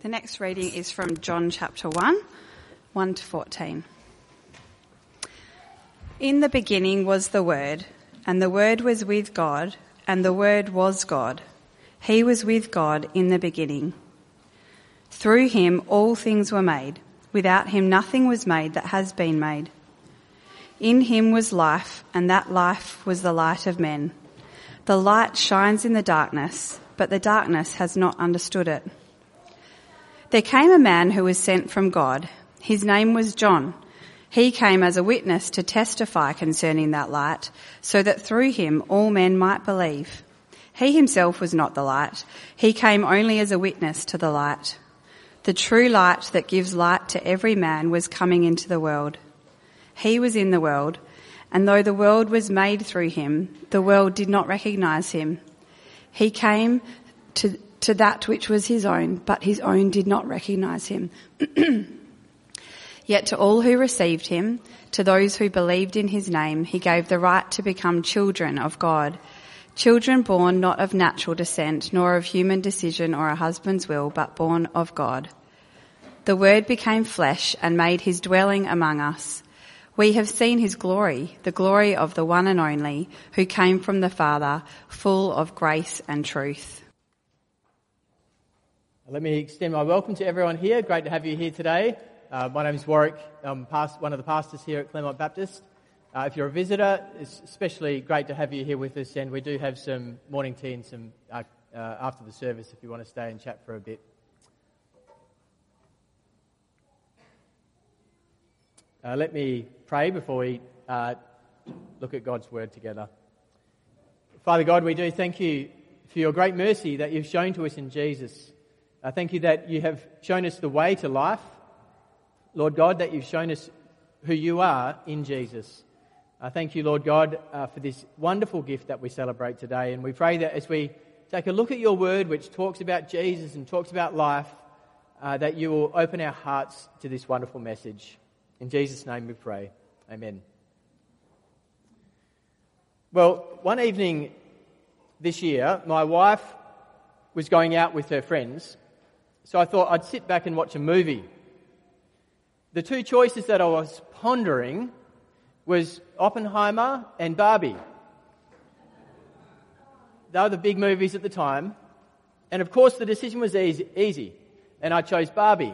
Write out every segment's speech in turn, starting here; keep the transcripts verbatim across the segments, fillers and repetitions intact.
The next reading is from John chapter one, one to fourteen. In the beginning was the Word, and the Word was with God, and the Word was God. He was with God in the beginning. Through him all things were made. Without him nothing was made that has been made. In him was life, and that life was the light of men. The light shines in the darkness, but the darkness has not understood it. There came a man who was sent from God. His name was John. He came as a witness to testify concerning that light, so that through him all men might believe. He himself was not the light. He came only as a witness to the light. The true light that gives light to every man was coming into the world. He was in the world, and though the world was made through him, the world did not recognize him. He came to, to that which was his own, but his own did not recognize him. Yet to all who received him, to those who believed in his name, he gave the right to become children of God. Children born not of natural descent, nor of human decision or a husband's will, but born of God. The Word became flesh and made his dwelling among us. We have seen his glory, the glory of the one and only, who came from the Father, full of grace and truth. Let me extend my welcome to everyone here. Great to have you here today. Uh, my name is Warwick. I'm past, one of the pastors here at Claremont Baptist. Uh, if you're a visitor, it's especially great to have you here with us, and we do have some morning tea and some uh, uh, after the service if you want to stay and chat for a bit. Uh, let me pray before we uh, look at God's Word together. Father God, we do thank you for your great mercy that you've shown to us in Jesus. Uh, thank you that you have shown us the way to life. Lord God, that you've shown us who you are in Jesus. Uh, thank you, Lord God, uh, for this wonderful gift that we celebrate today. And we pray that as we take a look at your word, which talks about Jesus and talks about life, uh, that you will open our hearts to this wonderful message. In Jesus' name we pray. Amen. Well, one evening this year, my wife was going out with her friends, so I thought I'd sit back and watch a movie. The two choices that I was pondering was Oppenheimer and Barbie. They were the big movies at the time. And of course the decision was easy, easy and I chose Barbie.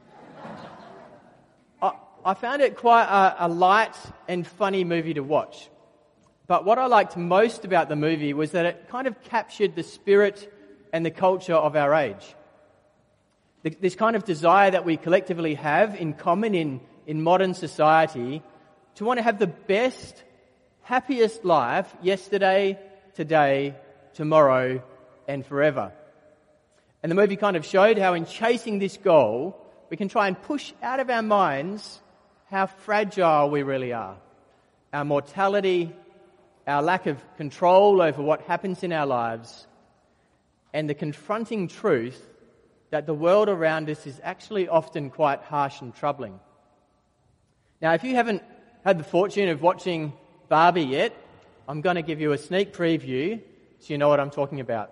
I, I found it quite a, a light and funny movie to watch. But what I liked most about the movie was that it kind of captured the spirit and the culture of our age. This kind of desire that we collectively have in common in, in modern society to want to have the best, happiest life yesterday, today, tomorrow, and forever. And the movie kind of showed how in chasing this goal, we can try and push out of our minds how fragile we really are. Our mortality, our lack of control over what happens in our lives, and the confronting truth that the world around us is actually often quite harsh and troubling. Now, if you haven't had the fortune of watching Barbie yet, I'm going to give you a sneak preview so you know what I'm talking about.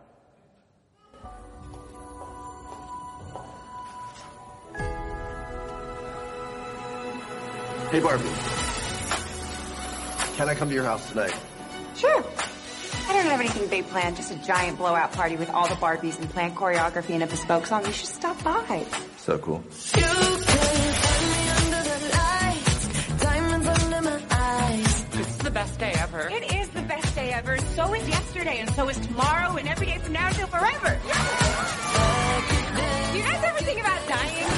Hey, Barbie. Can I come to your house tonight? Sure. I don't have anything big planned, just a giant blowout party with all the Barbies and planned choreography and a bespoke song. You should stop by. So cool. You can find me under the lights, diamonds under my eyes. It's the best day ever. It is the best day ever. So is yesterday, and so is tomorrow, and every day from now until forever. Do you guys ever think about dying?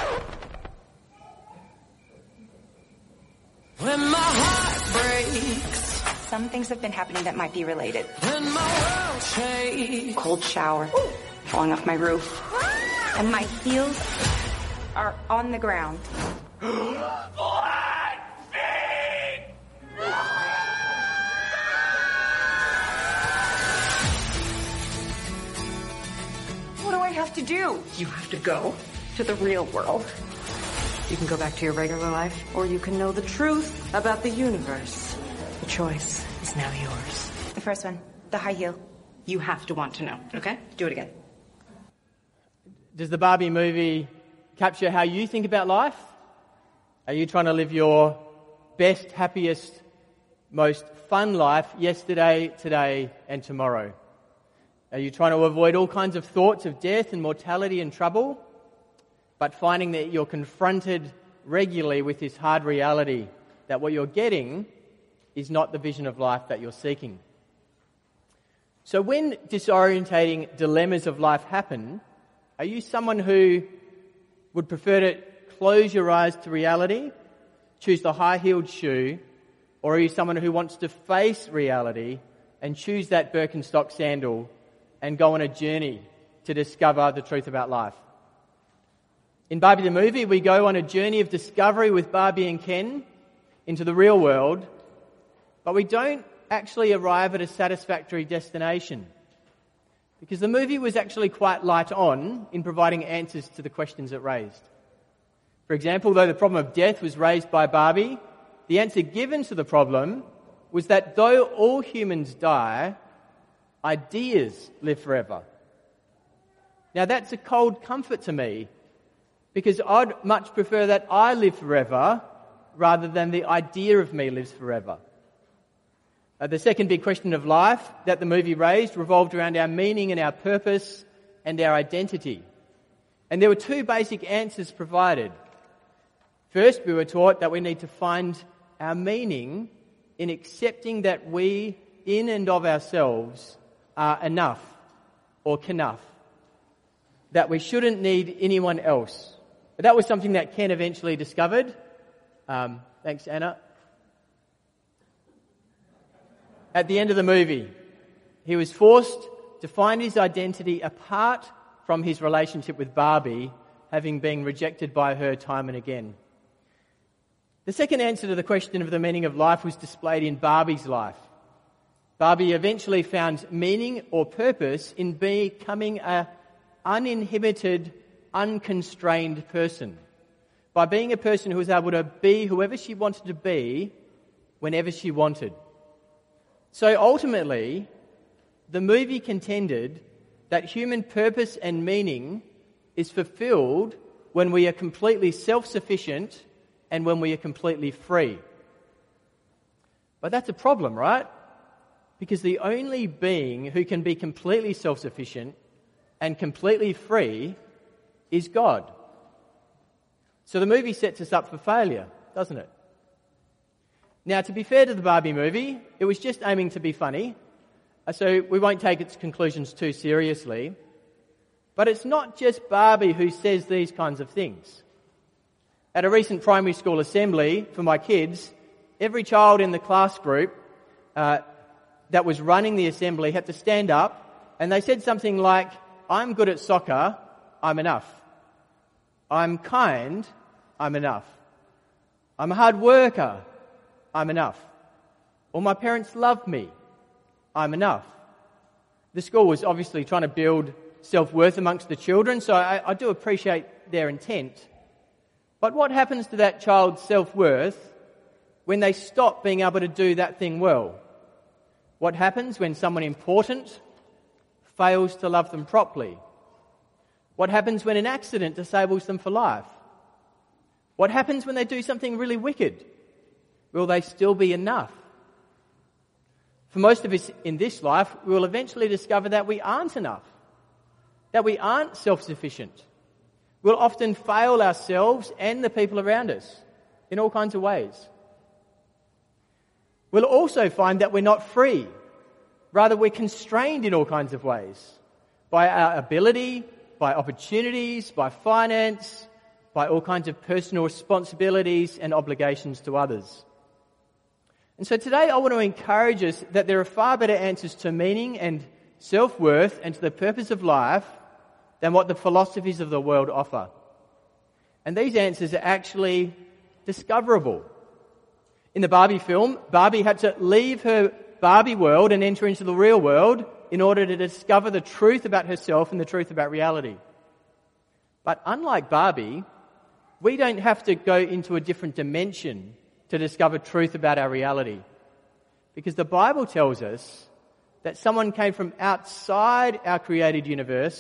When my heart breaks, Some things have been happening that might be related. when my world shakes. Cold shower, falling off my roof, and my heels are on the ground. What do I have to do? You have to go to the real world. You can go back to your regular life, or you can know the truth about the universe. The choice is now yours. The first one, the high heel. You have to want to know, okay? Do it again. Does the Barbie movie capture how you think about life? Are you trying to live your best, happiest, most fun life yesterday, today, and tomorrow? Are you trying to avoid all kinds of thoughts of death and mortality and trouble, but finding that you're confronted regularly with this hard reality that what you're getting is not the vision of life that you're seeking? So when disorientating dilemmas of life happen, are you someone who would prefer to close your eyes to reality, choose the high-heeled shoe, or are you someone who wants to face reality and choose that Birkenstock sandal and go on a journey to discover the truth about life? In Barbie the movie, we go on a journey of discovery with Barbie and Ken into the real world, but we don't actually arrive at a satisfactory destination, because the movie was actually quite light on in providing answers to the questions it raised. For example, though the problem of death was raised by Barbie, the answer given to the problem was that though all humans die, ideas live forever. Now that's a cold comfort to me, because I'd much prefer that I live forever rather than the idea of me lives forever. Uh, the second big question of life that the movie raised revolved around our meaning and our purpose and our identity. And there were two basic answers provided. First, we were taught that we need to find our meaning in accepting that we, in and of ourselves, are enough or enough. That we shouldn't need anyone else. But that was something that Ken eventually discovered. Um, thanks, Anna. At the end of the movie, he was forced to find his identity apart from his relationship with Barbie, having been rejected by her time and again. The second answer to the question of the meaning of life was displayed in Barbie's life. Barbie eventually found meaning or purpose in becoming an uninhibited, unconstrained person. By being a person who was able to be whoever she wanted to be, whenever she wanted. So ultimately, the movie contended that human purpose and meaning is fulfilled when we are completely self-sufficient and when we are completely free. But that's a problem, right? Because the only being who can be completely self-sufficient and completely free is God. So the movie sets us up for failure, doesn't it? Now, to be fair to the Barbie movie, it was just aiming to be funny, so we won't take its conclusions too seriously. But it's not just Barbie who says these kinds of things. At a recent primary school assembly for my kids, every child in the class group uh, that was running the assembly had to stand up, and they said something like, "I'm good at soccer, I'm enough. I'm kind, I'm enough. I'm a hard worker, I'm enough. Or my parents love me, I'm enough." The school was obviously trying to build self-worth amongst the children, so I, I do appreciate their intent. But what happens to that child's self-worth when they stop being able to do that thing well? What happens when someone important fails to love them properly? What happens when an accident disables them for life? What happens when they do something really wicked? Will they still be enough? For most of us in this life, we will eventually discover that we aren't enough, that we aren't self-sufficient. We'll often fail ourselves and the people around us in all kinds of ways. We'll also find that we're not free. Rather, we're constrained in all kinds of ways. By our ability, by opportunities, by finance, by all kinds of personal responsibilities and obligations to others. And so today I want to encourage us that there are far better answers to meaning and self-worth and to the purpose of life than what the philosophies of the world offer. And these answers are actually discoverable. In the Barbie film, Barbie had to leave her Barbie world and enter into the real world in order to discover the truth about herself and the truth about reality. But unlike Barbie, we don't have to go into a different dimension to discover truth about our reality. Because the Bible tells us that someone came from outside our created universe to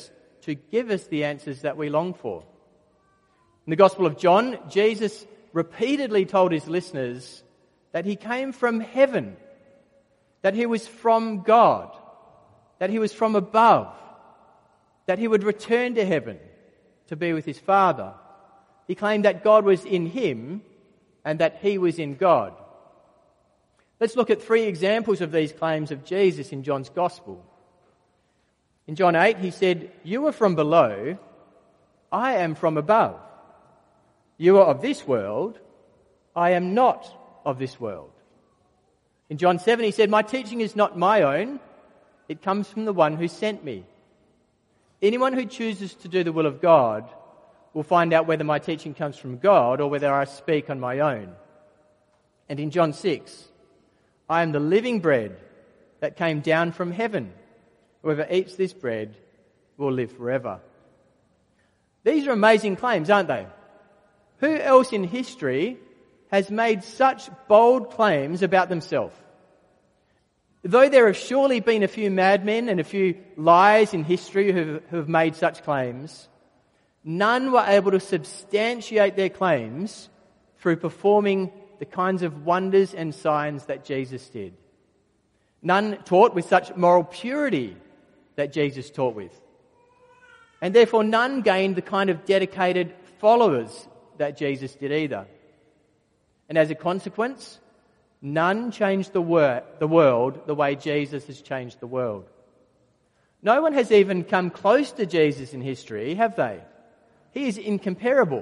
to give us the answers that we long for. In the Gospel of John, Jesus repeatedly told his listeners that he came from heaven, that he was from God, that he was from above, that he would return to heaven to be with his Father. He claimed that God was in him and that he was in God. Let's look at three examples of these claims of Jesus in John's Gospel. In John eight, he said, "You are from below, I am from above. You are of this world, I am not of this world." In John seven, he said, "My teaching is not my own, it comes from the one who sent me. Anyone who chooses to do the will of God will find out whether my teaching comes from God or whether I speak on my own." And in John six, "I am the living bread that came down from heaven. Whoever eats this bread will live forever." These are amazing claims, aren't they? Who else in history has made such bold claims about themselves? Though there have surely been a few madmen and a few liars in history who have made such claims, none were able to substantiate their claims through performing the kinds of wonders and signs that Jesus did. None taught with such moral purity that Jesus taught with. And therefore none gained the kind of dedicated followers that Jesus did either. And as a consequence, none changed the, wor- the world the way Jesus has changed the world. No one has even come close to Jesus in history, have they? He is incomparable.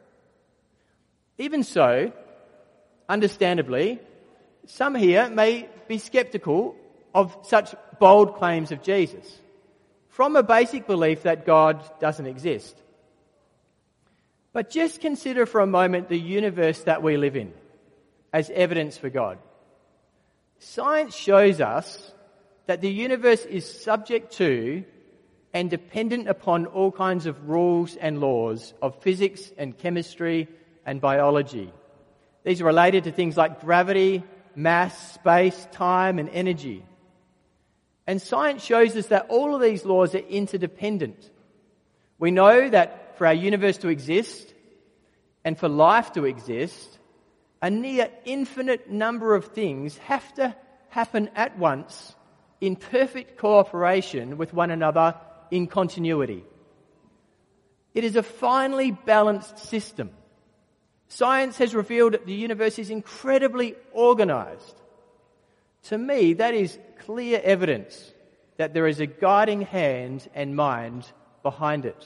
Even so, understandably, some here may be sceptical of such bold claims of Jesus, from a basic belief that God doesn't exist. But just consider for a moment the universe that we live in as evidence for God. Science shows us that the universe is subject to and dependent upon all kinds of rules and laws of physics and chemistry and biology. These are related to things like gravity, mass, space, time, and energy. And science shows us that all of these laws are interdependent. We know that for our universe to exist and for life to exist, a near infinite number of things have to happen at once in perfect cooperation with one another in continuity. It is a finely balanced system. Science has revealed that the universe is incredibly organized. To me, that is clear evidence that there is a guiding hand and mind behind it.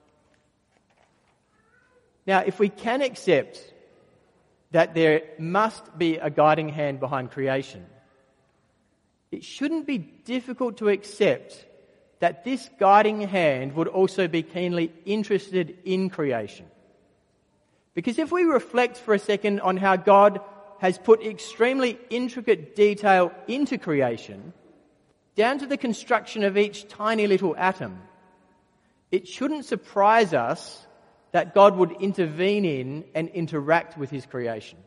Now, if we can accept that there must be a guiding hand behind creation, it shouldn't be difficult to accept that this guiding hand would also be keenly interested in creation. Because if we reflect for a second on how God has put extremely intricate detail into creation, down to the construction of each tiny little atom, it shouldn't surprise us that God would intervene in and interact with his creation.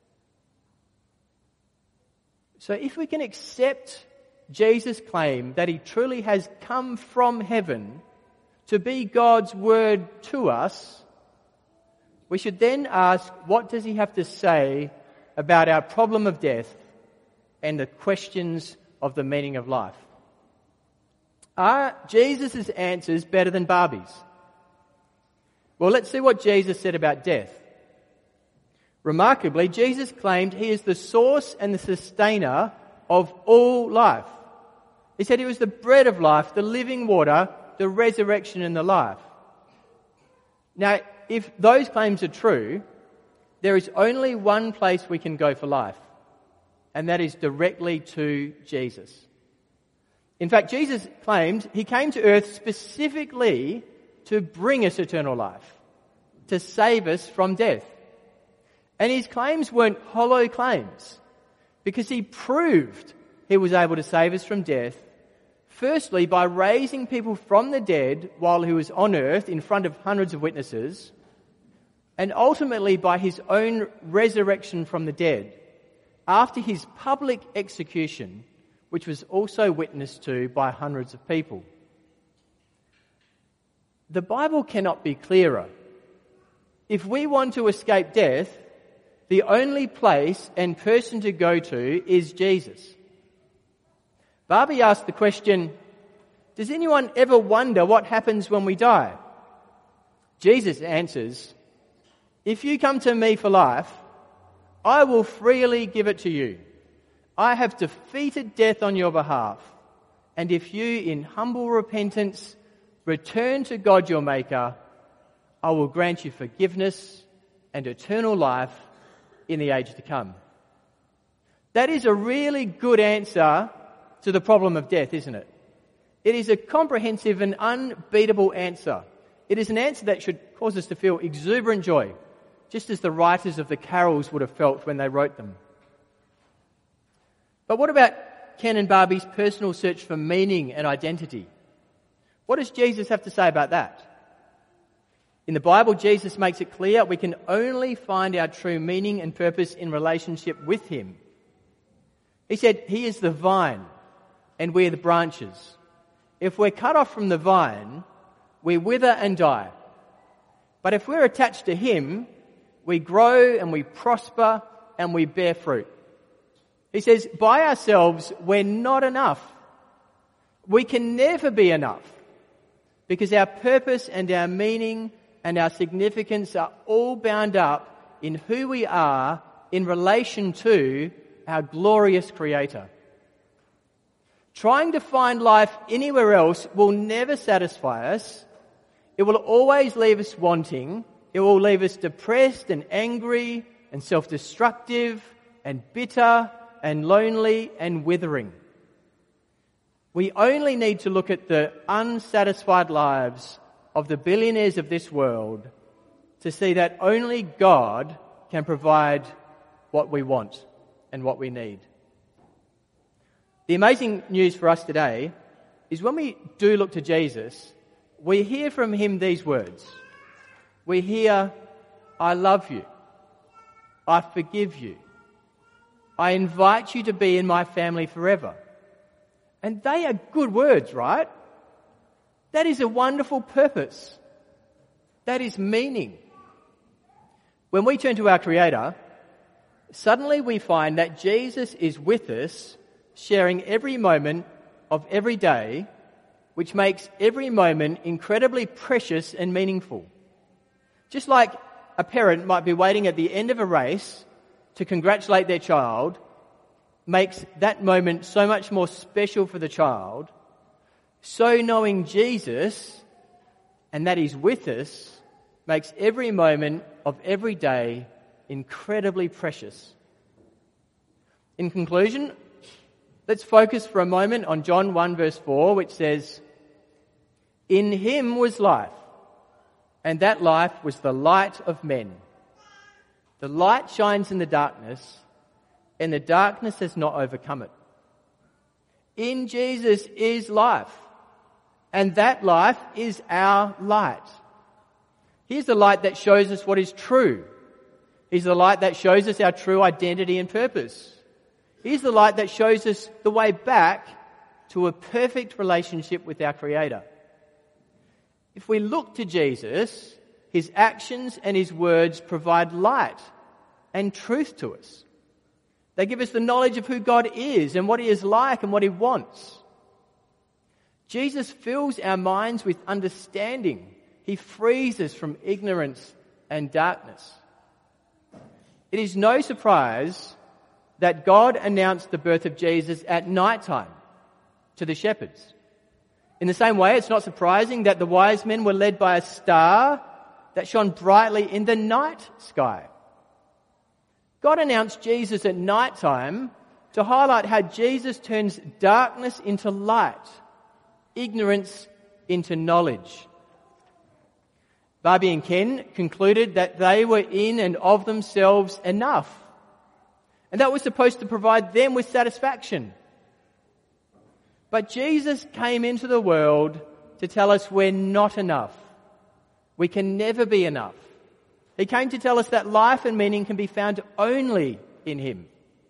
So if we can accept Jesus' claim that he truly has come from heaven to be God's word to us, we should then ask, what does he have to say about our problem of death and the questions of the meaning of life? Are Jesus' answers better than Barbie's? Well, let's see what Jesus said about death. Remarkably, Jesus claimed he is the source and the sustainer of all life. He said he was the bread of life, the living water, the resurrection and the life. Now, if those claims are true, there is only one place we can go for life, and that is directly to Jesus. In fact, Jesus claimed he came to earth specifically to bring us eternal life, to save us from death. And his claims weren't hollow claims, because he proved he was able to save us from death, firstly by raising people from the dead while he was on earth in front of hundreds of witnesses, and ultimately by his own resurrection from the dead after his public execution, which was also witnessed to by hundreds of people. The Bible cannot be clearer. If we want to escape death, the only place and person to go to is Jesus. Barbie asked the question, does anyone ever wonder what happens when we die? Jesus answers, if you come to me for life, I will freely give it to you. I have defeated death on your behalf. And if you, in humble repentance, return to God your Maker, I will grant you forgiveness and eternal life in the age to come. That is a really good answer to the problem of death, isn't it? It is a comprehensive and unbeatable answer. It is an answer that should cause us to feel exuberant joy, just as the writers of the carols would have felt when they wrote them. But what about Ken and Barbie's personal search for meaning and identity? What does Jesus have to say about that? In the Bible, Jesus makes it clear we can only find our true meaning and purpose in relationship with Him. He said, He is the vine and we are the branches. If we're cut off from the vine, we wither and die. But if we're attached to Him, we grow and we prosper and we bear fruit. He says, by ourselves, we're not enough. We can never be enough because our purpose and our meaning and our significance are all bound up in who we are in relation to our glorious Creator. Trying to find life anywhere else will never satisfy us. It will always leave us wanting. It will leave us depressed and angry and self-destructive and bitter and lonely and withering. We only need to look at the unsatisfied lives of the billionaires of this world to see that only God can provide what we want and what we need. The amazing news for us today is when we do look to Jesus, we hear from Him these words. We hear, I love you. I forgive you. I invite you to be in my family forever. And they are good words, right? That is a wonderful purpose. That is meaning. When we turn to our Creator, suddenly we find that Jesus is with us, sharing every moment of every day, which makes every moment incredibly precious and meaningful. Just like a parent might be waiting at the end of a race to congratulate their child, makes that moment so much more special for the child, so knowing Jesus, and that He's with us, makes every moment of every day incredibly precious. In conclusion, let's focus for a moment on John one verse four, which says, in Him was life, and that life was the light of men. The light shines in the darkness, and the darkness has not overcome it. In Jesus is life, and that life is our light. He's the light that shows us what is true. He's the light that shows us our true identity and purpose. He's the light that shows us the way back to a perfect relationship with our Creator. If we look to Jesus, His actions and His words provide light and truth to us. They give us the knowledge of who God is and what He is like and what He wants. Jesus fills our minds with understanding. He frees us from ignorance and darkness. It is no surprise that God announced the birth of Jesus at night time to the shepherds. In the same way, it's not surprising that the wise men were led by a star that shone brightly in the night sky. God announced Jesus at night time to highlight how Jesus turns darkness into light, ignorance into knowledge. Barbie and Ken concluded that they were in and of themselves enough, and that was supposed to provide them with satisfaction. But Jesus came into the world to tell us we're not enough. We can never be enough. He came to tell us that life and meaning can be found only in Him.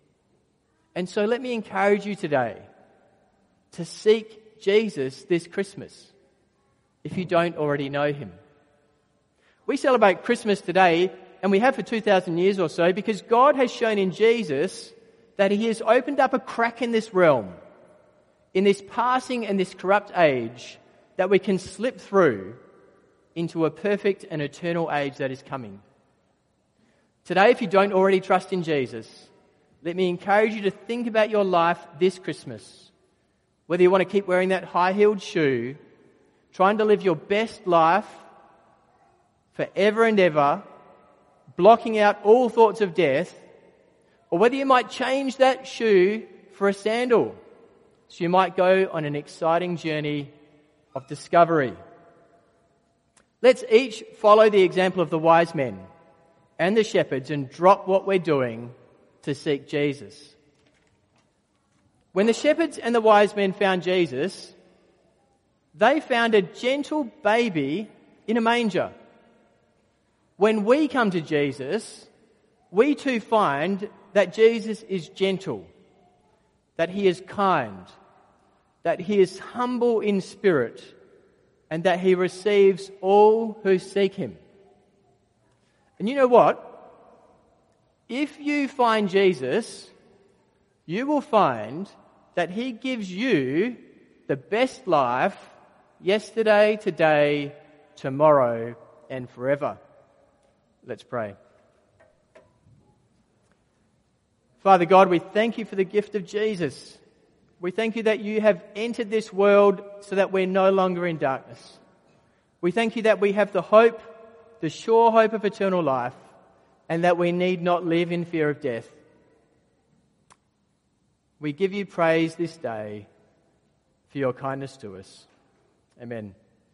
And so let me encourage you today to seek Jesus this Christmas. if you don't already know him. We celebrate Christmas today, and we have for two thousand years or so, because God has shown in Jesus that he has opened up a crack in this realm, in this passing and this corrupt age, that we can slip through into a perfect and eternal age that is coming. Today, if you don't already trust in Jesus, let me encourage you to think about your life this Christmas. Whether you want to keep wearing that high-heeled shoe, trying to live your best life forever and ever, blocking out all thoughts of death, or whether you might change that shoe for a sandal, so you might go on an exciting journey of discovery. Let's each follow the example of the wise men and the shepherds and drop what we're doing to seek Jesus. When the shepherds and the wise men found Jesus, they found a gentle baby in a manger. When we come to Jesus, we too find that Jesus is gentle, that he is kind, that he is humble in spirit, and that he receives all who seek him. And you know what? If you find Jesus, you will find that he gives you the best life yesterday, today, tomorrow, and forever. Let's pray. Father God, we thank you for the gift of Jesus. We thank you that you have entered this world so that we're no longer in darkness. We thank you that we have the hope, the sure hope of eternal life, and that we need not live in fear of death. We give you praise this day for your kindness to us. Amen.